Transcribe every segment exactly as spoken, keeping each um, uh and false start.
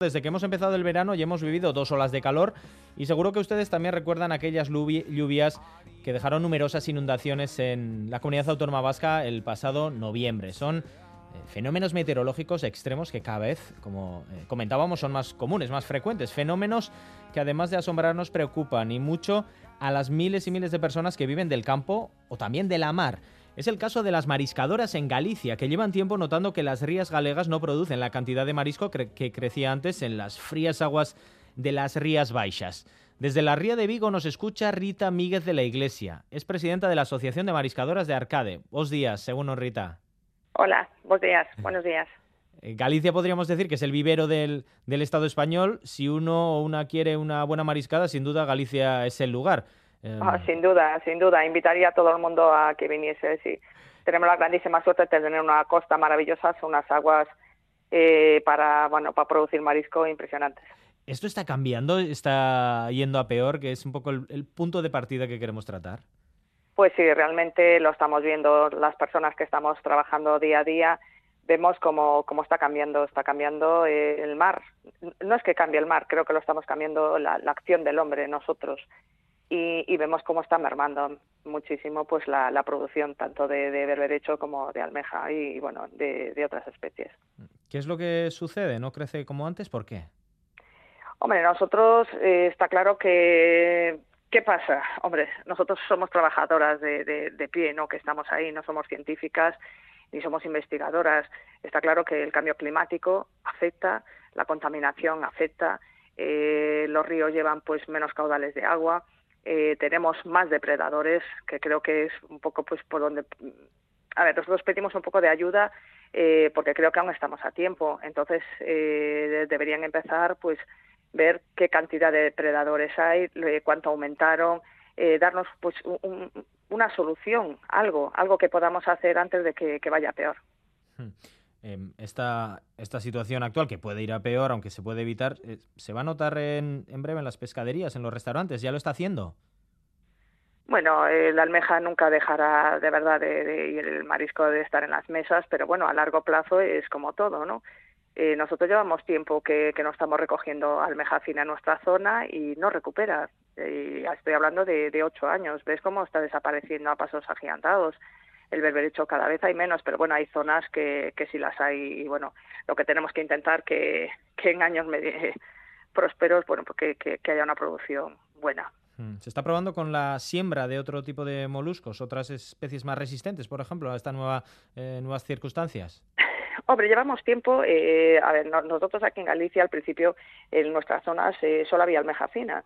Desde que hemos empezado el verano ya hemos vivido dos olas de calor y seguro que ustedes también recuerdan aquellas lluvias que dejaron numerosas inundaciones en la comunidad autónoma vasca el pasado noviembre. Son eh, fenómenos meteorológicos extremos que cada vez, como eh, comentábamos, son más comunes, más frecuentes. Fenómenos que además de asombrarnos preocupan y mucho a las miles y miles de personas que viven del campo o también de la mar. Es el caso de las mariscadoras en Galicia, que llevan tiempo notando que las rías galegas no producen la cantidad de marisco cre- que crecía antes en las frías aguas de las Rías Baixas. Desde la Ría de Vigo nos escucha Rita Míguez de la Iglesia. Es presidenta de la Asociación de Mariscadoras de Arcade. Bos días, según Rita. Hola, buenos días, buenos días. Galicia podríamos decir que es el vivero del, del Estado español. Si uno o una quiere una buena mariscada, sin duda Galicia es el lugar. Oh, sin duda, sin duda. Invitaría a todo el mundo a que viniese. Sí. Tenemos la grandísima suerte de tener una costa maravillosa, unas aguas eh, para, bueno, para producir marisco impresionantes. ¿Esto está cambiando? ¿Está yendo a peor? Que es un poco el, el punto de partida que queremos tratar. Pues sí, realmente lo estamos viendo. Las personas que estamos trabajando día a día vemos cómo, cómo está cambiando, está cambiando eh, el mar. No es que cambie el mar, creo que lo estamos cambiando la, la acción del hombre, nosotros. Y, y vemos cómo está mermando muchísimo pues la, la producción tanto de, de berberecho como de almeja y, y bueno, de, de otras especies. ¿Qué es lo que sucede? ¿No crece como antes? ¿Por qué? Hombre, nosotros eh, está claro que... ¿Qué pasa? Hombre, nosotros somos trabajadoras de, de, de pie, ¿no? Que estamos ahí, no somos científicas ni somos investigadoras. Está claro que el cambio climático afecta, la contaminación afecta, eh, los ríos llevan pues menos caudales de agua. Eh, tenemos más depredadores, que creo que es un poco pues por donde... A ver, nosotros pedimos un poco de ayuda eh, porque creo que aún estamos a tiempo. Entonces, eh, deberían empezar pues ver qué cantidad de depredadores hay, cuánto aumentaron, eh, darnos pues un, un, una solución, algo, algo que podamos hacer antes de que, que vaya peor. Esta, esta situación actual, que puede ir a peor, aunque se puede evitar, ¿se va a notar en, en breve en las pescaderías, en los restaurantes? ¿Ya lo está haciendo? Bueno, eh, la almeja nunca dejará de verdad de, de, y el marisco de estar en las mesas, pero bueno, a largo plazo es como todo, ¿no? Eh, nosotros llevamos tiempo que, que no estamos recogiendo almeja fina en nuestra zona y no recupera. Eh, estoy hablando de, de ocho años. ¿Ves cómo está desapareciendo a pasos agigantados? El berberecho cada vez hay menos, pero bueno, hay zonas que, que sí las hay. Y bueno, lo que tenemos que intentar que, que en años medio, prósperos, bueno, pues que, que, que haya una producción buena. Se está probando con la siembra de otro tipo de moluscos, otras especies más resistentes, por ejemplo, a estas nueva, eh, nuevas circunstancias. Hombre, llevamos tiempo, eh, a ver, nosotros aquí en Galicia al principio en nuestras zonas eh, solo había almeja fina,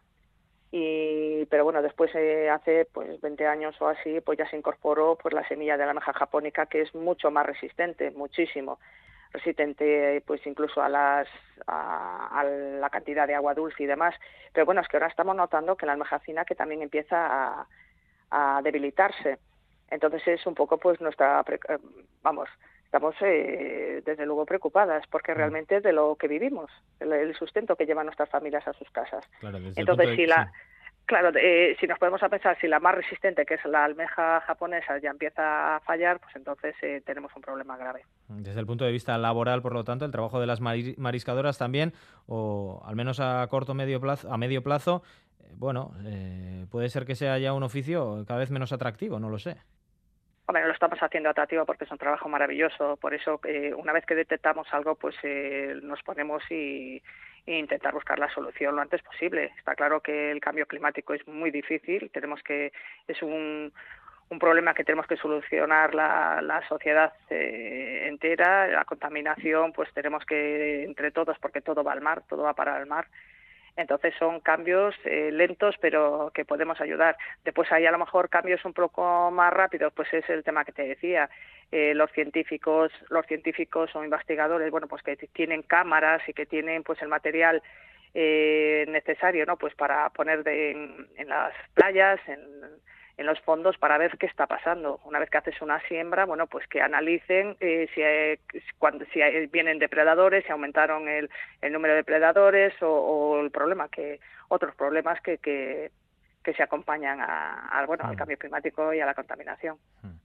y, pero bueno, después eh, hace pues veinte años o así, pues ya se incorporó pues la semilla de la almeja japónica, que es mucho más resistente, muchísimo resistente pues incluso a las a, a la cantidad de agua dulce y demás. Pero bueno, es que ahora estamos notando que la almeja fina que también empieza a, a debilitarse. Entonces es un poco pues nuestra, vamos, estamos eh, desde luego preocupadas porque realmente es de lo que vivimos, el, el sustento que llevan nuestras familias a sus casas. Claro, desde Entonces, el punto de... si la... sí. Claro, eh, si nos podemos a pensar si la más resistente, que es la almeja japonesa, ya empieza a fallar, pues entonces eh, tenemos un problema grave. Desde el punto de vista laboral, por lo tanto, el trabajo de las mariscadoras también, o al menos a corto medio plazo, a medio plazo, eh, bueno, eh, puede ser que sea ya un oficio cada vez menos atractivo, no lo sé. Hombre, lo estamos haciendo atractivo porque es un trabajo maravilloso. Por eso, eh, una vez que detectamos algo, pues eh, nos ponemos y, e intentar buscar la solución lo antes posible. Está claro que el cambio climático es muy difícil. Tenemos que es un, un problema que tenemos que solucionar la, la sociedad eh, entera. La contaminación, pues tenemos que entre todos, porque todo va al mar, todo va para el mar. Entonces son cambios eh, lentos, pero que podemos ayudar. Después hay a lo mejor cambios un poco más rápidos, pues es el tema que te decía. Eh, los científicos, los científicos o investigadores, bueno, pues que tienen cámaras y que tienen pues el material eh, necesario, ¿no? Pues para poner de, en, en las playas, en en los fondos para ver qué está pasando. Una vez que haces una siembra, bueno, pues que analicen eh, si, hay, cuando, si hay, vienen depredadores, si aumentaron el, el número de depredadores o, o el problema que otros problemas que, que, que se acompañan a, a, bueno, al cambio climático y a la contaminación.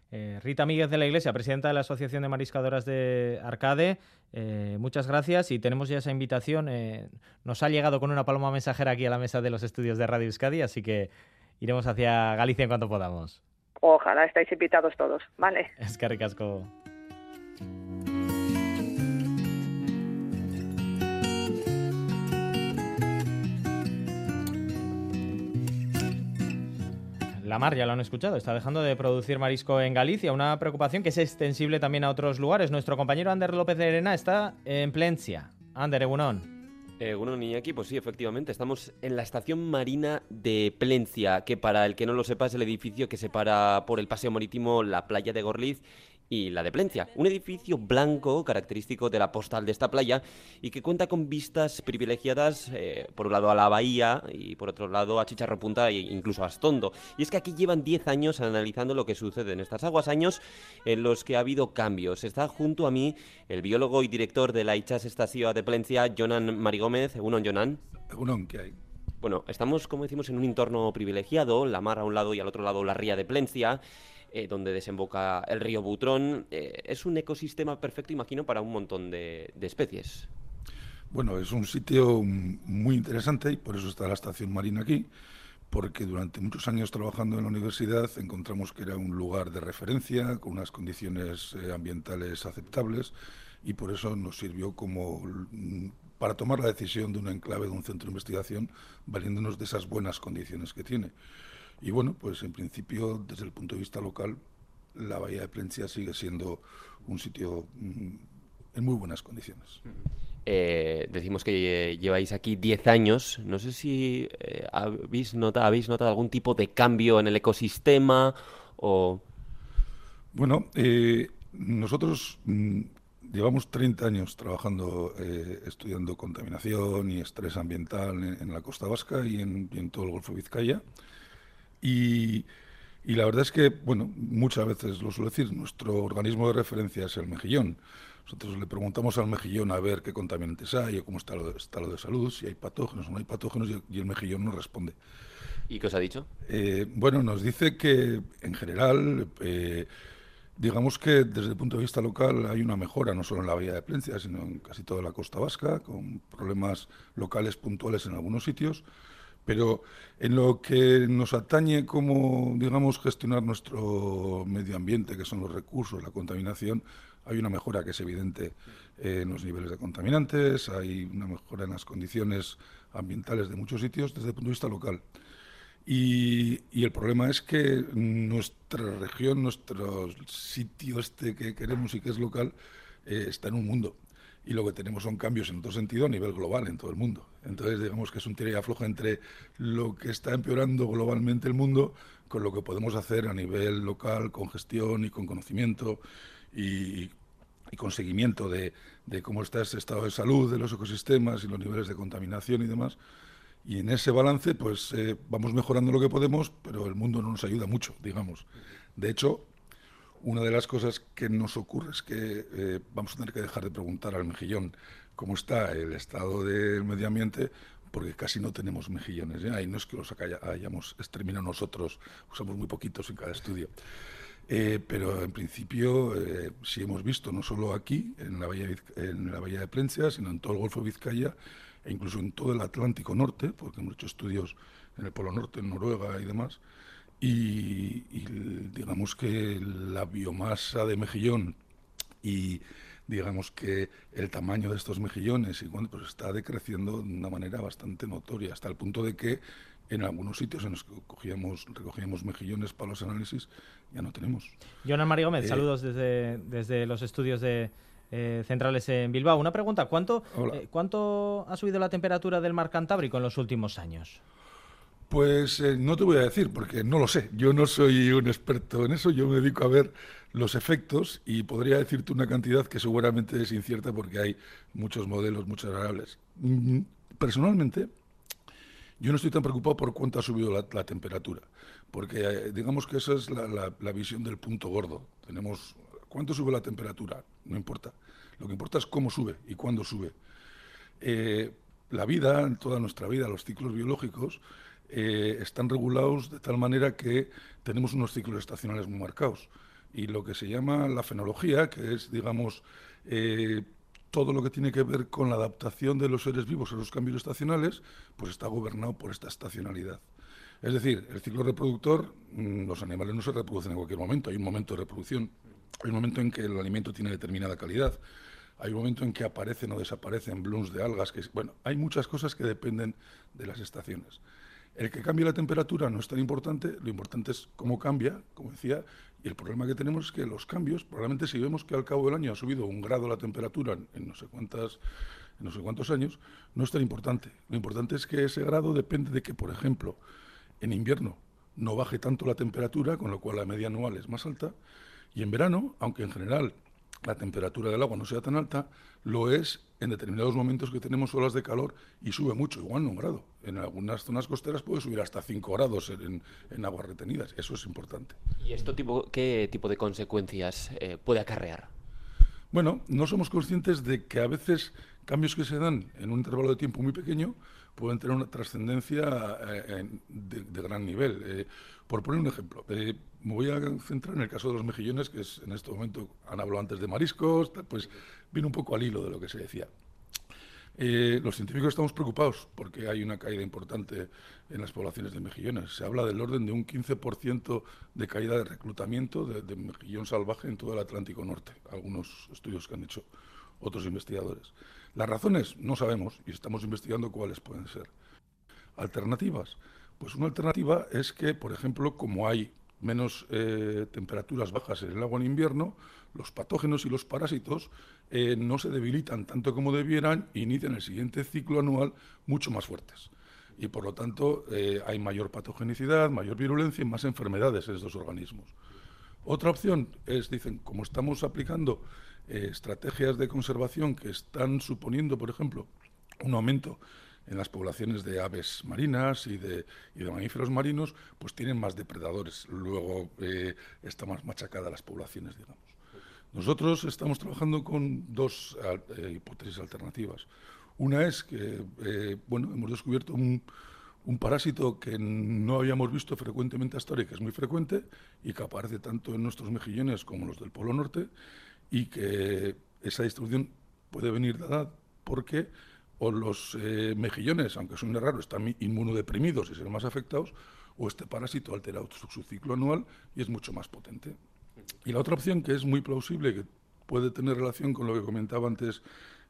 Eh, Rita Míguez de la Iglesia, presidenta de la Asociación de Mariscadoras de Arcade, eh, muchas gracias y tenemos ya esa invitación. Eh, nos ha llegado con una paloma mensajera aquí a la mesa de los estudios de Radio Euskadi, así que iremos hacia Galicia en cuanto podamos. Ojalá estáis invitados todos, ¿vale? Eskerrik asko. La Mar, ya lo han escuchado, está dejando de producir marisco en Galicia, una preocupación que es extensible también a otros lugares. Nuestro compañero Ander López de Arena está en Plencia. Ander, egunon. Egunon, Iñaki, pues sí, efectivamente, estamos en la estación marina de Plencia, que para el que no lo sepa es el edificio que separa por el paseo marítimo la playa de Gorliz y la de Plencia. Un edificio blanco característico de la postal de esta playa y que cuenta con vistas privilegiadas, eh, por un lado a la bahía y por otro lado a Chicharro Punta e incluso a Astondo. Y es que aquí llevan diez años analizando lo que sucede en estas aguas, años en los que ha habido cambios. Está junto a mí el biólogo y director de la Itxas Estación de Plencia, Jonan Marigómez. Egunon, Jonan. Egunon, ¿qué hay? Bueno, estamos, como decimos, en un entorno privilegiado, la mar a un lado y al otro lado la ría de Plencia, Eh, donde desemboca el río Butrón. Eh, es un ecosistema perfecto, imagino, para un montón de, de especies. Bueno, es un sitio muy interesante y por eso está la estación marina aquí, porque durante muchos años trabajando en la universidad encontramos que era un lugar de referencia, con unas condiciones eh, ambientales aceptables, y por eso nos sirvió como para tomar la decisión de un enclave, de un centro de investigación, valiéndonos de esas buenas condiciones que tiene. Y bueno, pues en principio, desde el punto de vista local, la bahía de Plencia sigue siendo un sitio mmm, en muy buenas condiciones. Eh, decimos que eh, lleváis aquí diez años. No sé si eh, habéis notado, habéis notado algún tipo de cambio en el ecosistema o... Bueno, eh, nosotros mmm, llevamos treinta años trabajando, eh, estudiando contaminación y estrés ambiental en, en la costa vasca y en, y en todo el Golfo de Vizcaya. Y, y la verdad es que, bueno, muchas veces lo suelo decir, nuestro organismo de referencia es el mejillón. Nosotros le preguntamos al mejillón a ver qué contaminantes hay o cómo está lo, está lo de salud, si hay patógenos o no hay patógenos, y, y el mejillón nos responde. ¿Y qué os ha dicho? Eh, bueno, nos dice que, en general, eh, digamos que desde el punto de vista local hay una mejora, no solo en la bahía de Plencia, sino en casi toda la costa vasca, con problemas locales puntuales en algunos sitios. Pero en lo que nos atañe como, digamos, gestionar nuestro medio ambiente, que son los recursos, la contaminación, hay una mejora que es evidente eh, en los niveles de contaminantes, hay una mejora en las condiciones ambientales de muchos sitios desde el punto de vista local. Y, y el problema es que nuestra región, nuestro sitio este que queremos y que es local, eh, está en un mundo. Y lo que tenemos son cambios en otro sentido a nivel global, en todo el mundo. Entonces, digamos que es un tira y afloja entre lo que está empeorando globalmente el mundo con lo que podemos hacer a nivel local, con gestión y con conocimiento y, y con seguimiento de, de cómo está ese estado de salud de los ecosistemas y los niveles de contaminación y demás. Y en ese balance, pues eh, vamos mejorando lo que podemos, pero el mundo no nos ayuda mucho, digamos. De hecho, una de las cosas que nos ocurre es que eh, vamos a tener que dejar de preguntar al mejillón cómo está el estado del medio ambiente, porque casi no tenemos mejillones ya, y no es que los hayamos exterminado nosotros, usamos muy poquitos en cada estudio. Eh, pero en principio eh, sí hemos visto, no solo aquí, en la, bahía de, en la bahía de Plencia, sino en todo el Golfo de Vizcaya, e incluso en todo el Atlántico Norte, porque hemos hecho estudios en el Polo Norte, en Noruega y demás. Y, y digamos que la biomasa de mejillón y digamos que el tamaño de estos mejillones y bueno, pues está decreciendo de una manera bastante notoria, hasta el punto de que en algunos sitios en los que cogíamos, recogíamos mejillones para los análisis ya no tenemos. Jonan Mari Gómez, eh, saludos desde, desde los estudios de eh, centrales en Bilbao. Una pregunta, ¿cuánto, eh, ¿cuánto ha subido la temperatura del mar Cantábrico en los últimos años? Pues eh, no te voy a decir, porque no lo sé. Yo no soy un experto en eso, yo me dedico a ver los efectos y podría decirte una cantidad que seguramente es incierta porque hay muchos modelos, muchas variables. Personalmente, yo no estoy tan preocupado por cuánto ha subido la, la temperatura, porque eh, digamos que esa es la, la, la visión del punto gordo. Tenemos, ¿cuánto sube la temperatura? No importa. Lo que importa es cómo sube y cuándo sube. Eh, la vida, toda nuestra vida, los ciclos biológicos, Eh, están regulados de tal manera que tenemos unos ciclos estacionales muy marcados. y lo que se llama la fenología, que es, digamos, eh, todo lo que tiene que ver con la adaptación de los seres vivos a los cambios estacionales, pues está gobernado por esta estacionalidad. Es decir, el ciclo reproductor, los animales no se reproducen en cualquier momento, hay un momento de reproducción, hay un momento en que el alimento tiene determinada calidad, hay un momento en que aparecen o desaparecen blooms de algas, que bueno, hay muchas cosas que dependen de las estaciones. El que cambie la temperatura no es tan importante, lo importante es cómo cambia, como decía, y el problema que tenemos es que los cambios, probablemente si vemos que al cabo del año ha subido un grado la temperatura en, en no sé cuántas, en no sé cuántos años, no es tan importante. Lo importante es que ese grado depende de que, por ejemplo, en invierno no baje tanto la temperatura, con lo cual la media anual es más alta, y en verano, aunque en general la temperatura del agua no sea tan alta, lo es en determinados momentos que tenemos olas de calor y sube mucho, igual no un grado. En algunas zonas costeras puede subir hasta cinco grados en, en aguas retenidas, eso es importante. ¿Y esto tipo, qué tipo de consecuencias eh, puede acarrear? Bueno, no somos conscientes de que a veces cambios que se dan en un intervalo de tiempo muy pequeño pueden tener una trascendencia eh, de, de gran nivel. Eh, por poner un ejemplo, eh, me voy a centrar en el caso de los mejillones, que es en este momento, han hablado antes de mariscos, pues viene un poco al hilo de lo que se decía. Eh, los científicos estamos preocupados porque hay una caída importante en las poblaciones de mejillones. Se habla del orden de un quince por ciento de caída de reclutamiento de, de mejillón salvaje en todo el Atlántico Norte, algunos estudios que han hecho otros investigadores. Las razones no sabemos y estamos investigando cuáles pueden ser. Alternativas. Pues una alternativa es que, por ejemplo, como hay menos eh, temperaturas bajas en el agua en invierno, los patógenos y los parásitos eh, no se debilitan tanto como debieran e inician el siguiente ciclo anual mucho más fuertes. Y por lo tanto eh, hay mayor patogenicidad, mayor virulencia y más enfermedades en estos organismos. Otra opción es, dicen, como estamos aplicando eh, estrategias de conservación que están suponiendo, por ejemplo, un aumento en las poblaciones de aves marinas y de, y de mamíferos marinos, pues tienen más depredadores. Luego eh, está más machacada las poblaciones, digamos. Nosotros estamos trabajando con dos eh, hipótesis alternativas. Una es que, eh, bueno, hemos descubierto un, un parásito que no habíamos visto frecuentemente hasta ahora y que es muy frecuente y que aparece tanto en nuestros mejillones como en los del Polo Norte, y que esa distribución puede venir dada porque o los eh, mejillones, aunque suene raro, están inmunodeprimidos y serán más afectados, o este parásito altera su, su ciclo anual y es mucho más potente. Y la otra opción, que es muy plausible, que puede tener relación con lo que comentaba antes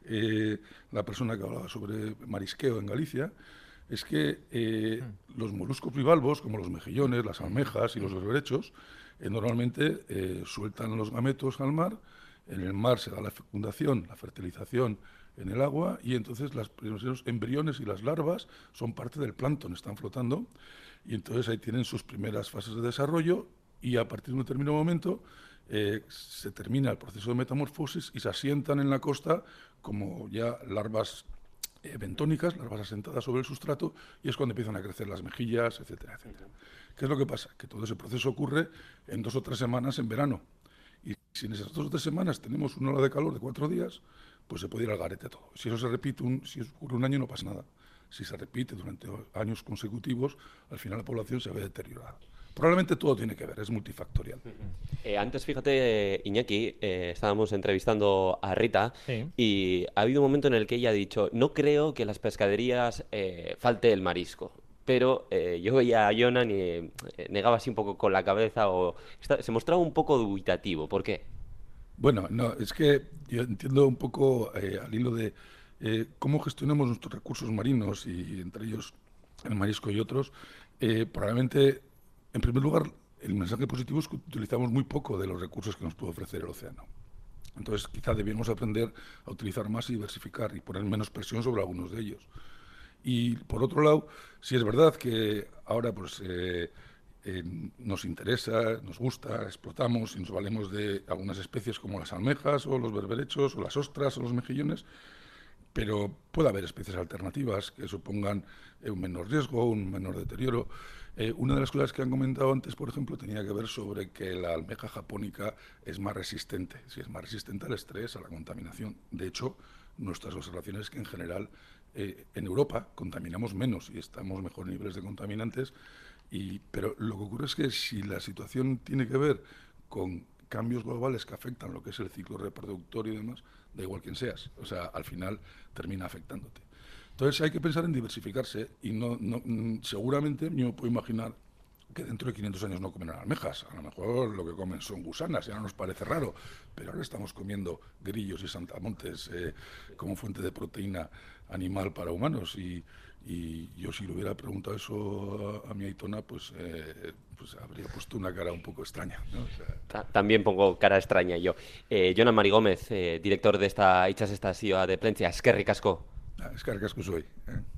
eh, la persona que hablaba sobre marisqueo en Galicia, es que eh, los moluscos bivalvos, como los mejillones, las almejas y los berberechos, eh, normalmente eh, sueltan los gametos al mar, en el mar se da la fecundación, la fertilización en el agua, y entonces las, los embriones y las larvas son parte del plancton, están flotando, y entonces ahí tienen sus primeras fases de desarrollo, y a partir de un determinado momento eh, se termina el proceso de metamorfosis y se asientan en la costa como ya larvas eh, bentónicas, larvas asentadas sobre el sustrato, y es cuando empiezan a crecer las mejillas, etcétera, etcétera. ¿Qué es lo que pasa? Que todo ese proceso ocurre en dos o tres semanas en verano, y si en esas dos o tres semanas tenemos una ola de calor de cuatro días, pues se puede ir al garete todo. Si eso se repite, un, si eso ocurre un año, no pasa nada. Si se repite durante años consecutivos, al final la población se ve deteriorada. Probablemente todo tiene que ver, es multifactorial. Eh, antes, fíjate, Iñaki, eh, estábamos entrevistando a Rita, sí, y ha habido un momento en el que ella ha dicho: no creo que en las pescaderías eh, falte el marisco. Pero eh, yo veía a Jonan y eh, negaba así un poco con la cabeza, o está, se mostraba un poco dubitativo. ¿Por qué? Bueno, no, es que yo entiendo un poco eh, al hilo de eh, cómo gestionamos nuestros recursos marinos, y entre ellos el marisco y otros. Eh, probablemente, en primer lugar, el mensaje positivo es que utilizamos muy poco de los recursos que nos puede ofrecer el océano. Entonces, quizá debíamos aprender a utilizar más y diversificar y poner menos presión sobre algunos de ellos. Y, por otro lado, sí es verdad que ahora pues eh, eh, nos interesa, nos gusta, explotamos y nos valemos de algunas especies como las almejas o los berberechos o las ostras o los mejillones, pero puede haber especies alternativas que supongan eh, un menor riesgo, un menor deterioro. Eh, una de las cosas que han comentado antes, por ejemplo, tenía que ver sobre que la almeja japónica es más resistente, sí, es más resistente al estrés, a la contaminación. De hecho, nuestras observaciones es que en general eh, en Europa contaminamos menos y estamos mejor en niveles de contaminantes, y, pero lo que ocurre es que si la situación tiene que ver con cambios globales que afectan lo que es el ciclo reproductor y demás, da igual quién seas, o sea, al final termina afectándote. Entonces hay que pensar en diversificarse y no, no seguramente yo puedo imaginar que dentro de quinientos años no comerán almejas, a lo mejor lo que comen son gusanas, ya no nos parece raro, pero ahora estamos comiendo grillos y saltamontes eh, como fuente de proteína animal para humanos y, y yo si le hubiera preguntado eso a, a mi Aitona, pues, eh, pues habría puesto una cara un poco extraña, ¿no? O sea... También pongo cara extraña yo. Eh, Jonan Mari Gómez, eh, director de esta Itxas Estazioa de Plentzia, eskerrik asko. Eskerrik asko zuei. Eh?